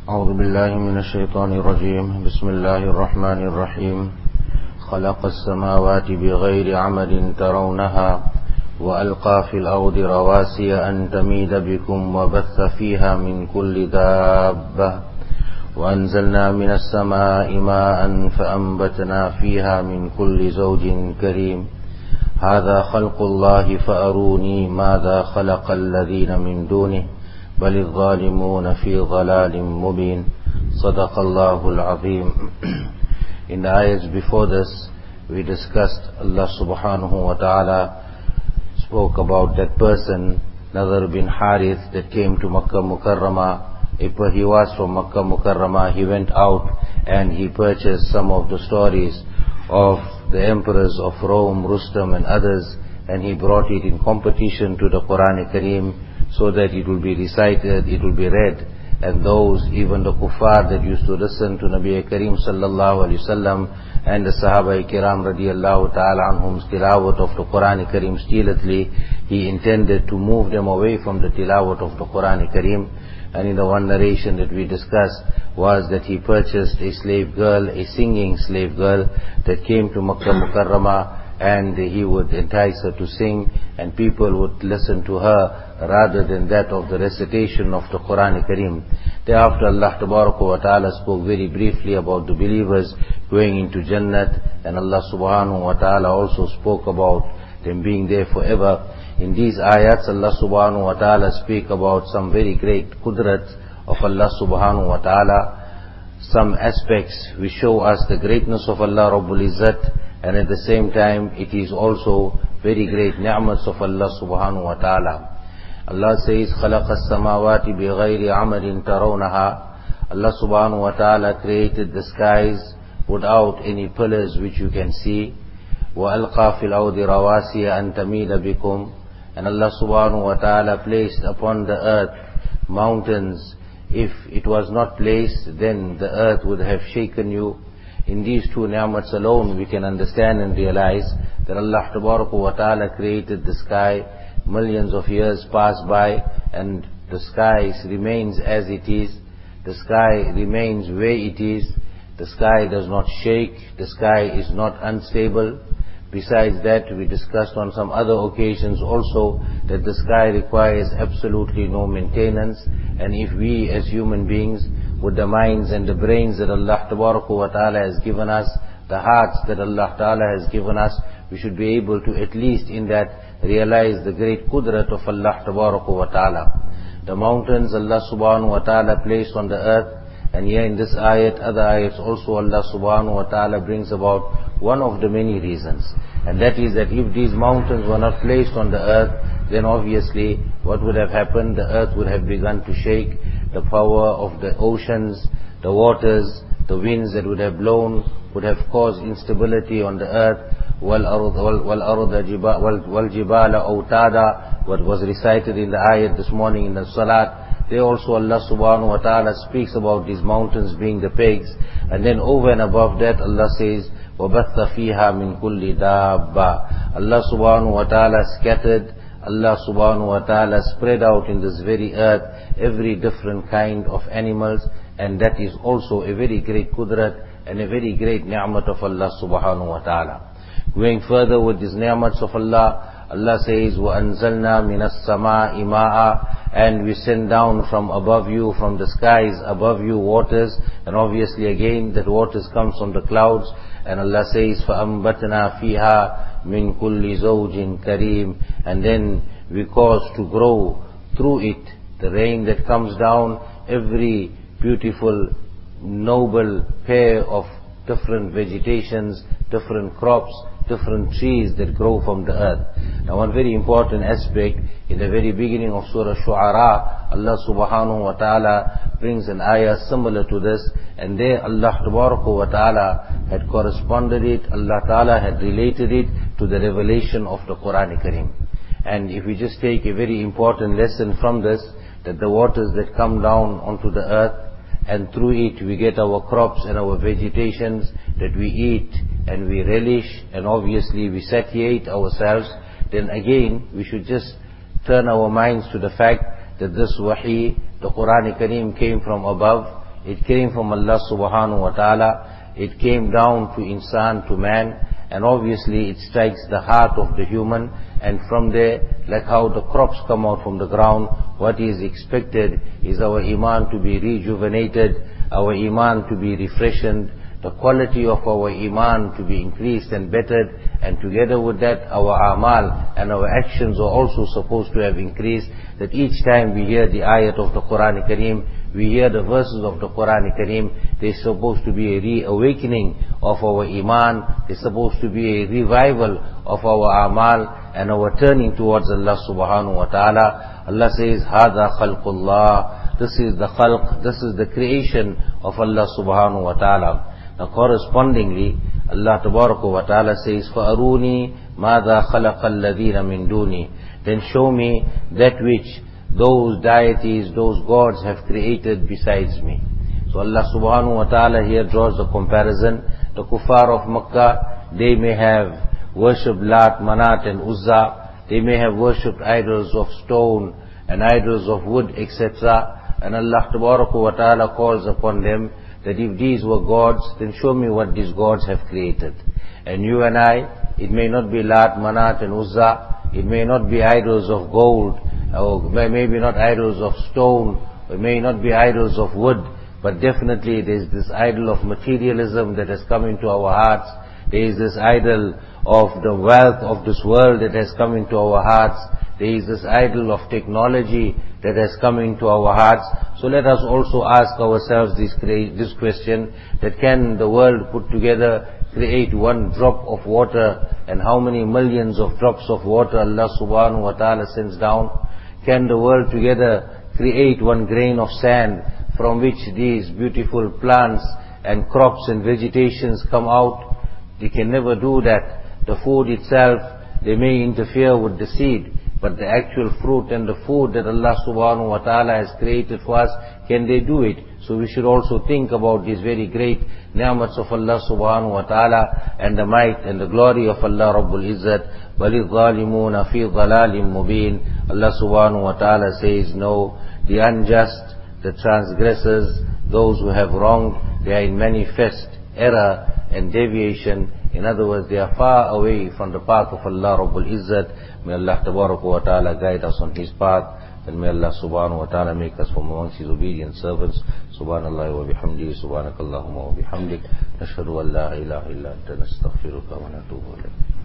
أعوذ بالله من الشيطان الرجيم. بسم الله الرحمن الرحيم. خلق السماوات بغير عمد ترونها وألقى في الأرض رواسي أن تميد بكم وبث فيها من كل دابة وأنزلنا من السماء ماء فأنبتنا فيها من كل زوج كريم. هذا خلق الله فأروني ماذا خلق الذين من دونه بل الظالمون في ضلال مبين. صدق الله العظيم. In the ayahs before this, we discussed Allah subhanahu wa ta'ala spoke about that person, Nadhr bin Harith, that came to Makkah Mukarramah. He was from Makkah Mukarramah. He went out and he purchased some of the stories of the emperors of Rome, Rustam and others, and he brought it in competition to the Quran Kareem, so that it will be recited, it will be read, and those, even the kuffar that used to listen to Nabi Kareem sallallahu alaihi wasallam and the Sahaba Kiram radiyallahu ta'ala anhum's tilawat of the Quran Kareem stealthily, he intended to move them away from the tilawat of the Quran Kareem. And in the one narration that we discussed was that he purchased a slave girl, a singing slave girl that came to Makkah Mukarramah, and he would entice her to sing, and people would listen to her rather than that of the recitation of the Quran Kareem. Thereafter Allah Tabaraka wa Ta'ala spoke very briefly about the believers going into Jannat, and Allah Subhanahu wa Ta'ala also spoke about them being there forever. In these ayats, Allah Subhanahu wa Ta'ala speak about some very great qudrat of Allah Subhanahu wa Ta'ala, some aspects which show us the greatness of Allah Rabbul Izzat, and at the same time it is also very great ni'mats of Allah Subhanahu wa Ta'ala. Allah says, خَلَقَ السَّمَاوَاتِ بِغَيْرِ عَمَدٍ تَرَوْنَهَا. Allah Subhanahu wa Ta'ala created the skies without any pillars which you can see. وَأَلْقَى فِي الْأَرْضِ رَوَاسِيَ أَن تَمِيدَ بِكُمْ. And Allah Subhanahu wa Ta'ala placed upon the earth mountains. If it was not placed, then the earth would have shaken you. In these two ni'mats alone, we can understand and realize that Allah wa Ta'ala created the sky. Millions of years pass by and the sky remains as it is. The sky remains where it is. The sky does not shake. The sky is not unstable. Besides that, we discussed on some other occasions also that the sky requires absolutely no maintenance. And if we as human beings, with the minds and the brains that Allah wa Ta'ala has given us, the hearts that Allah Ta'ala has given us, we should be able to at least in that realize the great qudrat of Allah wa Ta'ala. The mountains Allah subhanahu wa ta'ala placed on the earth, and here in this ayat, other ayats also Allah subhanahu wa ta'ala brings about one of the many reasons. And that is that if these mountains were not placed on the earth, then obviously what would have happened? The earth would have begun to shake. The power of the oceans, the waters, the winds that would have blown would have caused instability on the earth. وَالْجِبَالَ أَوْتَادًا, what was recited in the ayat this morning in the salat. There also Allah subhanahu wa ta'ala speaks about these mountains being the pegs. And then over and above that Allah says, وَبَثَّ فِيهَا مِن كُلِّ دَابَّةٍ. Allah subhanahu wa ta'ala scattered, Allah subhanahu wa ta'ala spread out in this very earth every different kind of animals, and that is also a very great qudrat and a very great ni'mat of Allah subhanahu wa ta'ala. Going further with these ni'mats of Allah, Allah says, وَأَنزَلْنَا مِنَ السَّمَاءِ مَاءً. And we send down from above you, from the skies above you, waters. And obviously again that waters comes from the clouds. And Allah says, فَأَنبَتْنَا فِيهَا مِن كُلِّ زَوْجٍ كَرِيمٍ. And then we cause to grow through it, the rain that comes down, every beautiful, noble pair of different vegetations, different crops, different trees that grow from the earth. Now one very important aspect, in the very beginning of Surah Shu'ara, Allah subhanahu wa ta'ala brings an ayah similar to this, and there Allah wa ta'ala had corresponded it, Allah ta'ala had related it to the revelation of the Quran Kareem. And if we just take a very important lesson from this, that the waters that come down onto the earth, and through it we get our crops and our vegetations that we eat and we relish, and obviously we satiate ourselves, then again we should just turn our minds to the fact that this wahi, the Quran Kareem, came from above. it came from Allah subhanahu wa ta'ala, it came down to insan, to man, and obviously it strikes the heart of the human, and from there, like how the crops come out from the ground, what is expected is our iman to be rejuvenated, our iman to be refreshed, the quality of our iman to be increased and bettered, and together with that our amal and our actions are also supposed to have increased, that each time we hear the ayat of the Quran Kareem, we hear the verses of the Quran Kareem, there's supposed to be a reawakening of our iman, there's supposed to be a revival of our amal and our turning towards Allah subhanahu wa ta'ala. Allah says, هَذَا خَلْقُ اللَّهِ, this is the khalq, this is the creation of Allah subhanahu wa ta'ala. Now correspondingly, Allah Tabaraka wa Ta'ala says, فَأَرُونِي مَاذَا خَلَقَ الَّذِينَ مِن دُونِي, then show me that which those deities, those gods have created besides me. So Allah Subhanahu wa Ta'ala here draws the comparison. The kuffar of Makkah, they may have worshipped Lat, Manat and Uzza, they may have worshipped idols of stone and idols of wood, etc. And Allah Tabaraka wa Ta'ala calls upon them that if these were gods, then show me what these gods have created. And you and I, it may not be Lat, Manat and Uzza, it may not be idols of gold, or maybe not idols of stone, or may not be idols of wood, but definitely there is this idol of materialism that has come into our hearts. There is this idol of the wealth of this world that has come into our hearts. There is this idol of technology that has come into our hearts. So let us also ask ourselves this question, that can the world put together create one drop of water, and how many millions of drops of water Allah subhanahu wa ta'ala sends down? Can the world together create one grain of sand from which these beautiful plants and crops and vegetations come out? They can never do that. The food itself, they may interfere with the seed, but the actual fruit and the food that Allah subhanahu wa ta'ala has created for us, can they do it? So we should also think about these very great ni'mats of Allah subhanahu wa ta'ala, and the might and the glory of Allah Rabbul Izzat. بَلِ الظَّالِمُونَ فِي ضَلَالٍ مُبِينٍ. Allah subhanahu wa ta'ala says, no, the unjust, the transgressors, those who have wronged, they are in manifest error and deviation. In other words, they are far away from the path of Allah Rabbul Izzat. May Allah Tabaraka wa Ta'ala guide us on His path, and may Allah Subhanahu wa Ta'ala make us from amongst His obedient servants. Subhanallah wa bihamdihi, subhanakallahumma wa bihamdik, nashhadu an la ilaha illa anta nastaghfiruka wa natubu ilayk.